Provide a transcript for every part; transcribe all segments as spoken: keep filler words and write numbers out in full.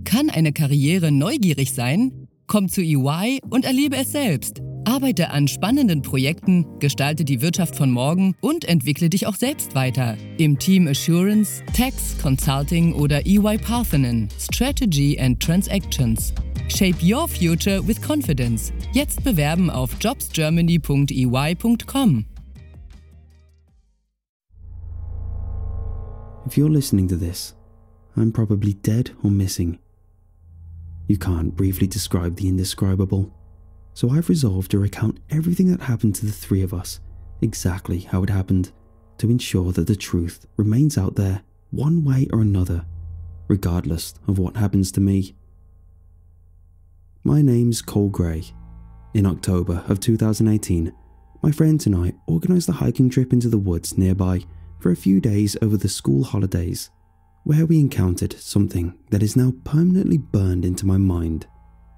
Kann eine Karriere neugierig sein? Komm zu E Y und erlebe es selbst. Arbeite an spannenden Projekten, gestalte die Wirtschaft von morgen und entwickle dich auch selbst weiter. Im Team Assurance, Tax, Consulting oder E Y Parthenon, Strategy and Transactions. Shape your future with confidence. Jetzt bewerben auf jobs germany punkt e y punkt com. If you're listening to this, I'm probably dead or missing. You can't briefly describe the indescribable, so I've resolved to recount everything that happened to the three of us, exactly how it happened, to ensure that the truth remains out there one way or another, regardless of what happens to me. My name's Cole Gray. In October of two thousand eighteen, my friends and I organised a hiking trip into the woods nearby for a few days over the school holidays, where we encountered something that is now permanently burned into my mind.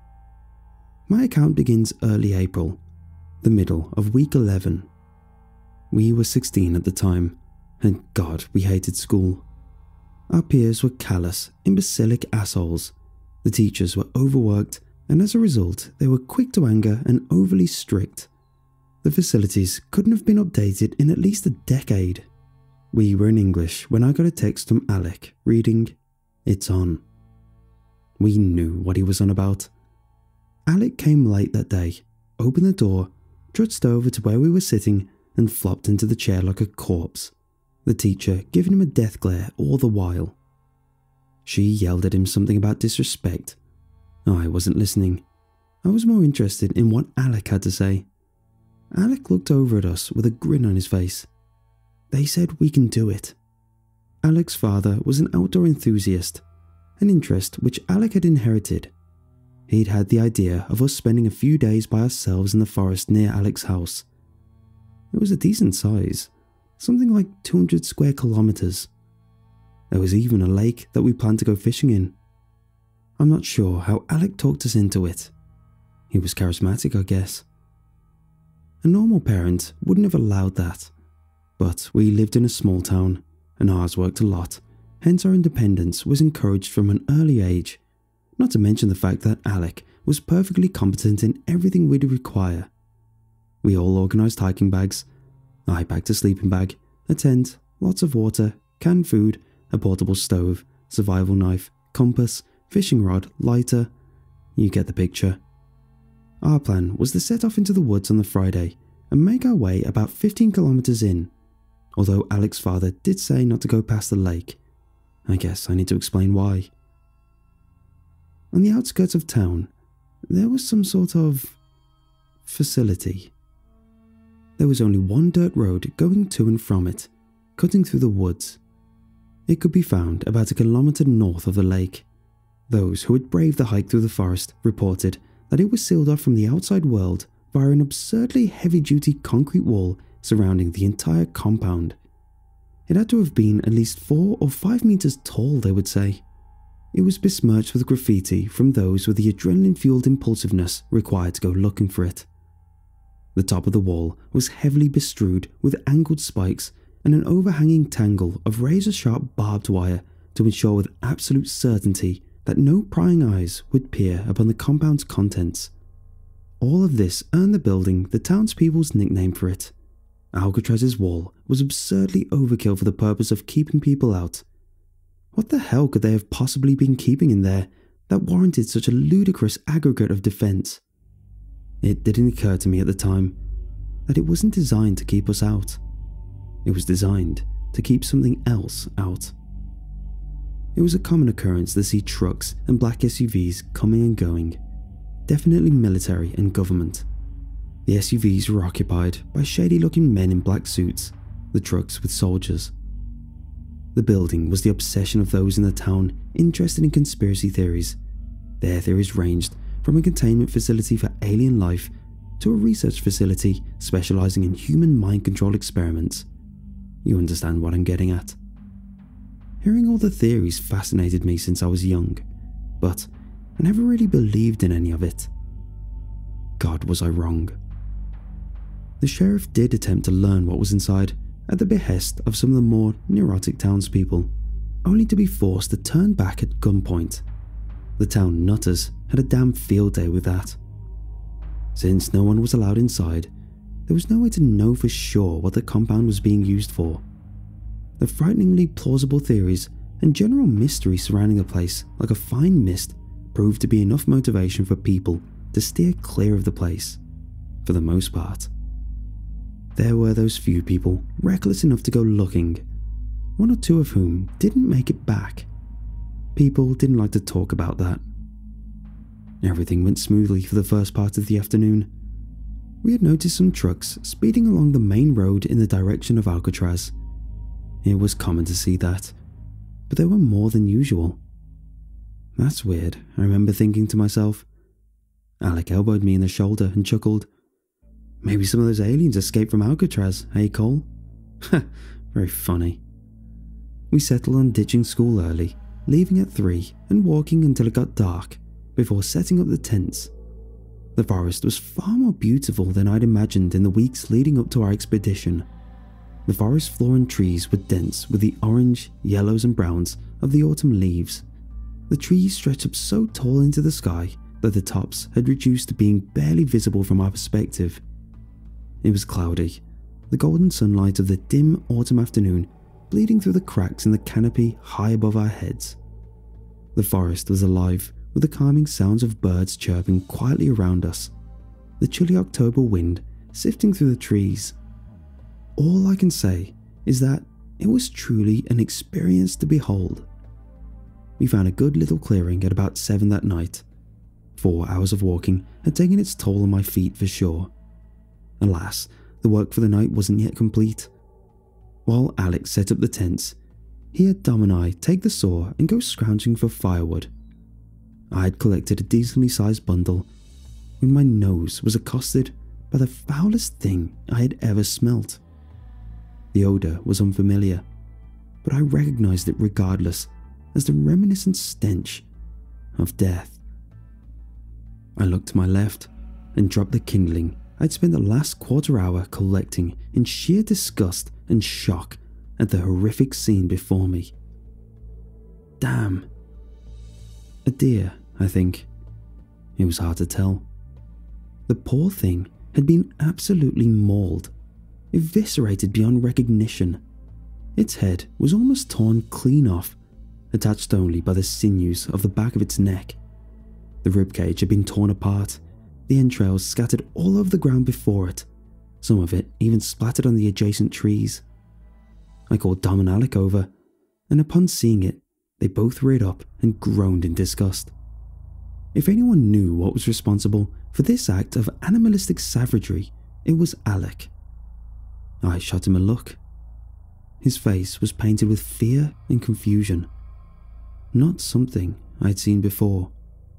My account begins early April, the middle of week eleven. We were sixteen at the time, and God, we hated school. Our peers were callous, imbecilic assholes. The teachers were overworked, and as a result, they were quick to anger and overly strict. The facilities couldn't have been updated in at least a decade. We were in English when I got a text from Alec reading, "It's on." We knew what he was on about. Alec came late that day, opened the door, trudged over to where we were sitting and flopped into the chair like a corpse, the teacher giving him a death glare all the while. She yelled at him something about disrespect. I wasn't listening. I was more interested in what Alec had to say. Alec looked over at us with a grin on his face. They said we can do it. Alec's father was an outdoor enthusiast, an interest which Alec had inherited. He'd had the idea of us spending a few days by ourselves in the forest near Alec's house. It was a decent size, something like two hundred square kilometers. There was even a lake that we planned to go fishing in. I'm not sure how Alec talked us into it. He was charismatic, I guess. A normal parent wouldn't have allowed that. But we lived in a small town, and ours worked a lot, hence our independence was encouraged from an early age, not to mention the fact that Alec was perfectly competent in everything we'd require. We all organised hiking bags. I packed a sleeping bag, a tent, lots of water, canned food, a portable stove, survival knife, compass, fishing rod, lighter. You get the picture. Our plan was to set off into the woods on the Friday and make our way about fifteen kilometres in, although Alec's father did say not to go past the lake. I guess I need to explain why. On the outskirts of town, there was some sort of facility. There was only one dirt road going to and from it, cutting through the woods. It could be found about a kilometre north of the lake. Those who had braved the hike through the forest reported that it was sealed off from the outside world via an absurdly heavy-duty concrete wall surrounding the entire compound. It had to have been at least four or five metres tall, they would say. It was besmirched with graffiti from those with the adrenaline-fueled impulsiveness required to go looking for it. The top of the wall was heavily bestrewed with angled spikes and an overhanging tangle of razor-sharp barbed wire to ensure with absolute certainty that no prying eyes would peer upon the compound's contents. All of this earned the building the townspeople's nickname for it. Alcatraz's wall was absurdly overkill for the purpose of keeping people out. What the hell could they have possibly been keeping in there that warranted such a ludicrous aggregate of defence? It didn't occur to me at the time that it wasn't designed to keep us out. It was designed to keep something else out. It was a common occurrence to see trucks and black S U Vs coming and going, definitely military and government. The S U Vs were occupied by shady-looking men in black suits, the trucks with soldiers. The building was the obsession of those in the town interested in conspiracy theories. Their theories ranged from a containment facility for alien life to a research facility specialising in human mind control experiments. You understand what I'm getting at. Hearing all the theories fascinated me since I was young, but I never really believed in any of it. God, was I wrong. The sheriff did attempt to learn what was inside at the behest of some of the more neurotic townspeople, only to be forced to turn back at gunpoint. The town nutters had a damn field day with that. Since no one was allowed inside, there was no way to know for sure what the compound was being used for. The frighteningly plausible theories and general mystery surrounding the place, like a fine mist, proved to be enough motivation for people to steer clear of the place, for the most part. There were those few people reckless enough to go looking, one or two of whom didn't make it back. People didn't like to talk about that. Everything went smoothly for the first part of the afternoon. We had noticed some trucks speeding along the main road in the direction of Alcatraz. It was common to see that, but there were more than usual. That's weird, I remember thinking to myself. Alec elbowed me in the shoulder and chuckled. Maybe some of those aliens escaped from Alcatraz, eh, Cole? Ha, very funny. We settled on ditching school early, leaving at three and walking until it got dark, before setting up the tents. The forest was far more beautiful than I'd imagined in the weeks leading up to our expedition. The forest floor and trees were dense with the orange, yellows and browns of the autumn leaves. The trees stretched up so tall into the sky that the tops had reduced to being barely visible from our perspective. It was cloudy, the golden sunlight of the dim autumn afternoon bleeding through the cracks in the canopy high above our heads. The forest was alive with the calming sounds of birds chirping quietly around us, the chilly October wind sifting through the trees. All I can say is that it was truly an experience to behold. We found a good little clearing at about seven that night. Four hours of walking had taken its toll on my feet for sure. Alas, the work for the night wasn't yet complete. While Alex set up the tents, he had Dom and I take the saw and go scrounging for firewood. I had collected a decently sized bundle when my nose was accosted by the foulest thing I had ever smelt. The odour was unfamiliar, but I recognised it regardless as the reminiscent stench of death. I looked to my left and dropped the kindling I'd spent the last quarter hour collecting in sheer disgust and shock at the horrific scene before me. Damn. A deer, I think. It was hard to tell. The poor thing had been absolutely mauled, eviscerated beyond recognition. Its head was almost torn clean off, attached only by the sinews of the back of its neck. The ribcage had been torn apart, the entrails scattered all over the ground before it, some of it even splattered on the adjacent trees. I called Dom and Alec over, and upon seeing it, they both reared up and groaned in disgust. If anyone knew what was responsible for this act of animalistic savagery, it was Alec. I shot him a look. His face was painted with fear and confusion, not something I had seen before.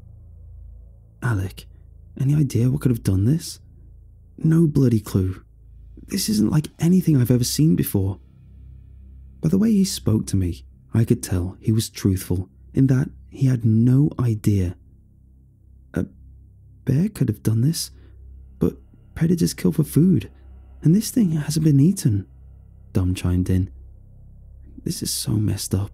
Alec, any idea what could have done this? No bloody clue. This isn't like anything I've ever seen before. By the way he spoke to me, I could tell he was truthful in that he had no idea. A bear could have done this, but predators kill for food, and this thing hasn't been eaten, Dom chimed in. This is so messed up.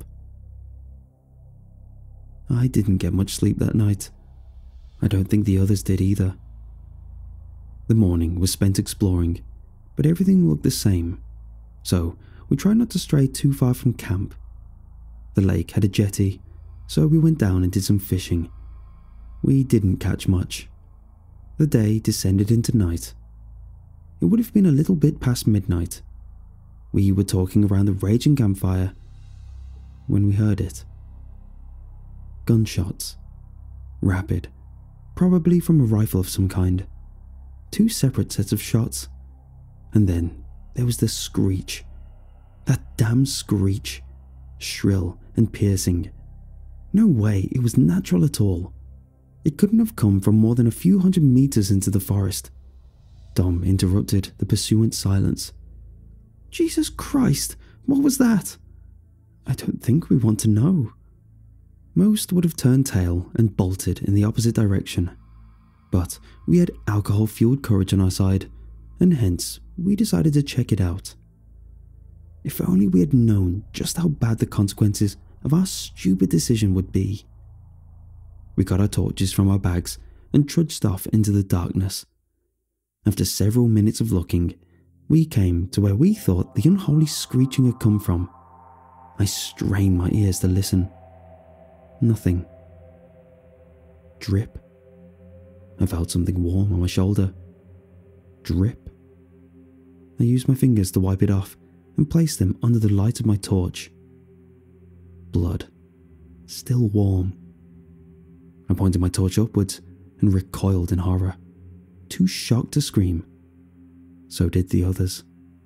I didn't get much sleep that night. I don't think the others did either. The morning was spent exploring, but everything looked the same, so we tried not to stray too far from camp. The lake had a jetty, so we went down and did some fishing. We didn't catch much. The day descended into night. It would have been a little bit past midnight. We were talking around the raging campfire when we heard it. Gunshots. Rapid. Probably from a rifle of some kind. Two separate sets of shots. And then there was the screech. That damn screech. Shrill and piercing. No way it was natural at all. It couldn't have come from more than a few hundred meters into the forest. Dom interrupted the pursuant silence. Jesus Christ, what was that? I don't think we want to know. Most would have turned tail and bolted in the opposite direction. But we had alcohol-fueled courage on our side, and hence we decided to check it out. If only we had known just how bad the consequences of our stupid decision would be. We got our torches from our bags and trudged off into the darkness. After several minutes of looking, we came to where we thought the unholy screeching had come from. I strained my ears to listen. Nothing. Drip. I felt something warm on my shoulder. Drip. I used my fingers to wipe it off and placed them under the light of my torch. Blood. Still warm. I pointed my torch upwards and recoiled in horror, too shocked to scream. So did the others.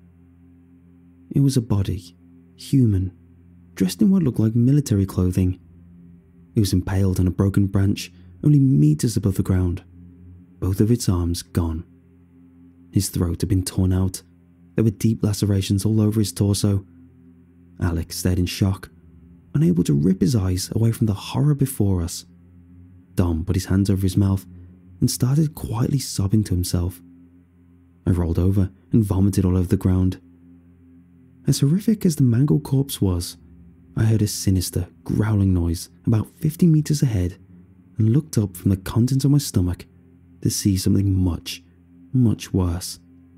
It was a body, human, dressed in what looked like military clothing. It was impaled on a broken branch only meters above the ground, both of its arms gone. His throat had been torn out. There were deep lacerations all over his torso. Alec stared in shock, unable to rip his eyes away from the horror before us. Dom put his hands over his mouth and started quietly sobbing to himself. I rolled over and vomited all over the ground. As horrific as the mangled corpse was, I heard a sinister, growling noise about fifty meters ahead and looked up from the contents of my stomach to see something much, much worse.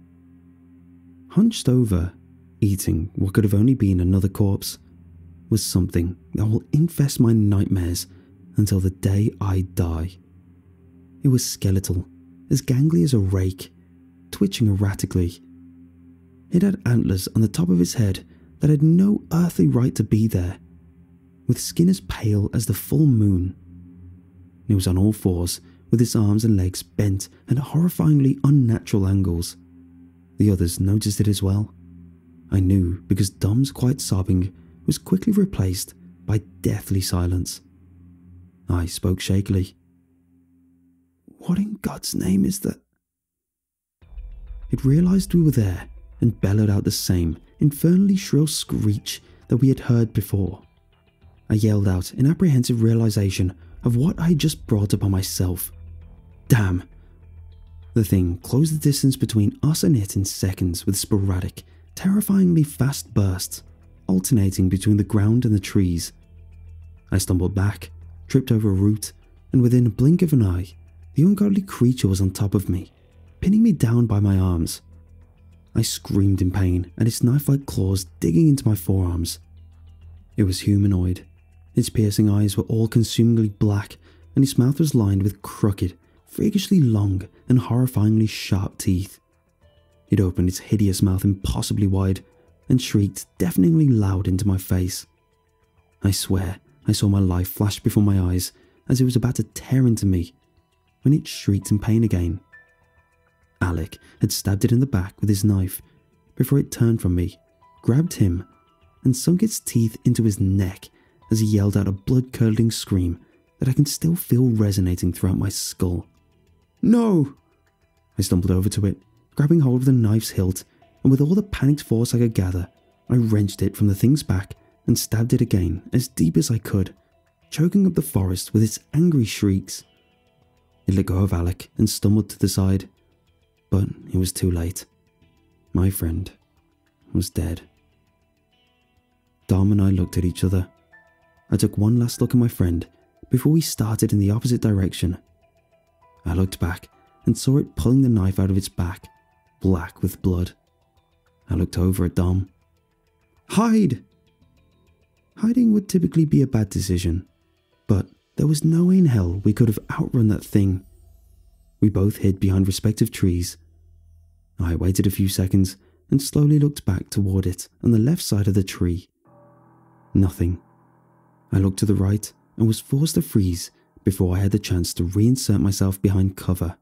Hunched over, eating what could have only been another corpse, was something that will infest my nightmares until the day I die. It was skeletal, as gangly as a rake, twitching erratically. It had antlers on the top of its head that had no earthly right to be there, with skin as pale as the full moon. It was on all fours, with its arms and legs bent at horrifyingly unnatural angles. The others noticed it as well. I knew because Dom's quiet sobbing was quickly replaced by deathly silence. I spoke shakily. "What in God's name is that?" It realized we were there and bellowed out the same infernally shrill screech that we had heard before. I yelled out in apprehensive realization of what I had just brought upon myself. Damn! The thing closed the distance between us and it in seconds with sporadic, terrifyingly fast bursts, alternating between the ground and the trees. I stumbled back, tripped over a root, and within a blink of an eye, the ungodly creature was on top of me, pinning me down by my arms. I screamed in pain at its knife-like claws digging into my forearms. It was humanoid. Its piercing eyes were all-consumingly black, and its mouth was lined with crooked, freakishly long and horrifyingly sharp teeth. It opened its hideous mouth impossibly wide and shrieked deafeningly loud into my face. I swear I saw my life flash before my eyes as it was about to tear into me, when it shrieked in pain again. Alec had stabbed it in the back with his knife before it turned from me, grabbed him, and sunk its teeth into his neck as he yelled out a blood-curdling scream that I can still feel resonating throughout my skull. "No!" I stumbled over to it, grabbing hold of the knife's hilt, and with all the panicked force I could gather, I wrenched it from the thing's back and stabbed it again as deep as I could, choking up the forest with its angry shrieks. It let go of Alec and stumbled to the side, but it was too late. My friend was dead. Dom and I looked at each other. I took one last look at my friend before we started in the opposite direction. I looked back and saw it pulling the knife out of its back, black with blood. I looked over at Dom. "Hide!" Hiding would typically be a bad decision, but there was no way in hell we could have outrun that thing. We both hid behind respective trees. I waited a few seconds and slowly looked back toward it on the left side of the tree. Nothing. I looked to the right and was forced to freeze before I had the chance to reinsert myself behind cover.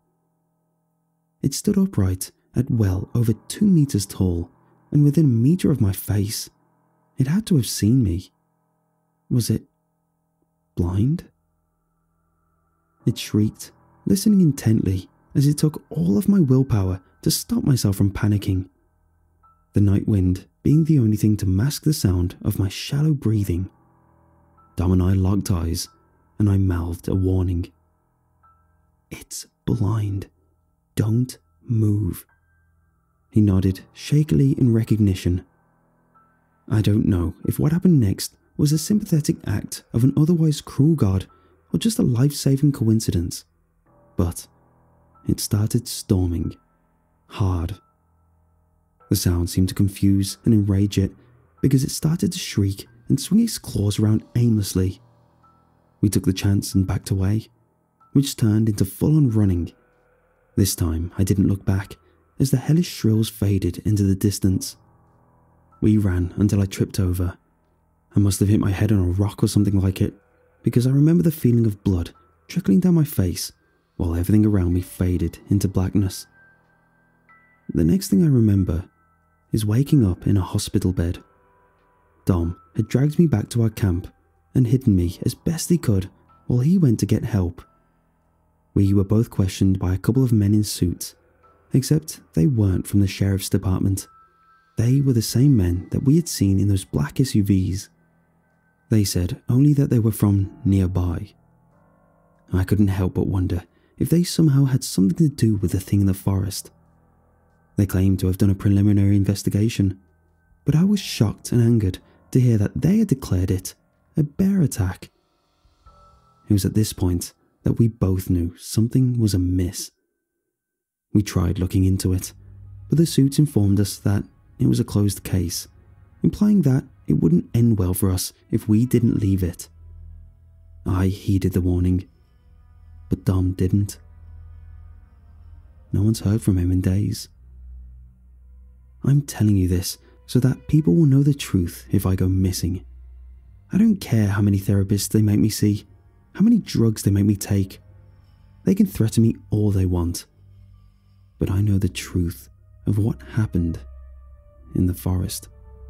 It stood upright at well over two meters tall and within a meter of my face. It had to have seen me. Was it blind? It shrieked, listening intently as it took all of my willpower to stop myself from panicking. The night wind being the only thing to mask the sound of my shallow breathing. Dom and I locked eyes, and I mouthed a warning. "It's blind. Don't move." He nodded shakily in recognition. I don't know if what happened next was a sympathetic act of an otherwise cruel god, or just a life-saving coincidence. But it started storming. Hard. The sound seemed to confuse and enrage it because it started to shriek and swing its claws around aimlessly. We took the chance and backed away, which turned into full-on running. This time I didn't look back as the hellish shrills faded into the distance. We ran until I tripped over. I must have hit my head on a rock or something like it, because I remember the feeling of blood trickling down my face while everything around me faded into blackness. The next thing I remember is waking up in a hospital bed. Dom had dragged me back to our camp and hidden me as best he could while he went to get help. We were both questioned by a couple of men in suits, except they weren't from the sheriff's department. They were the same men that we had seen in those black S U Vs. They said only that they were from nearby. I couldn't help but wonder if they somehow had something to do with the thing in the forest. They claimed to have done a preliminary investigation, but I was shocked and angered to hear that they had declared it a bear attack. It was at this point that we both knew something was amiss. We tried looking into it, but the suits informed us that it was a closed case, implying that it wouldn't end well for us if we didn't leave it. I heeded the warning, but Dom didn't. No one's heard from him in days. I'm telling you this so that people will know the truth if I go missing. I don't care how many therapists they make me see, how many drugs they make me take. They can threaten me all they want. But I know the truth of what happened in the forest.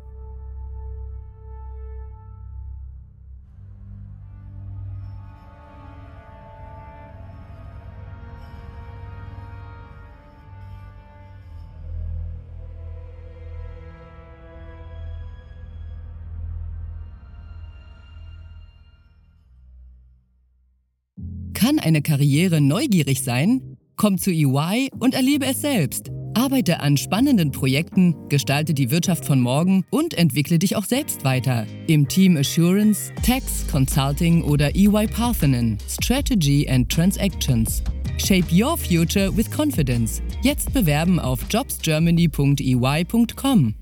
Kann eine Karriere neugierig sein? Komm zu E Y und erlebe es selbst. Arbeite an spannenden Projekten, gestalte die Wirtschaft von morgen und entwickle dich auch selbst weiter. Im Team Assurance, Tax, Consulting oder E Y Parthenon, Strategy and Transactions. Shape your future with confidence. Jetzt bewerben auf jobs germany punkt e y punkt com.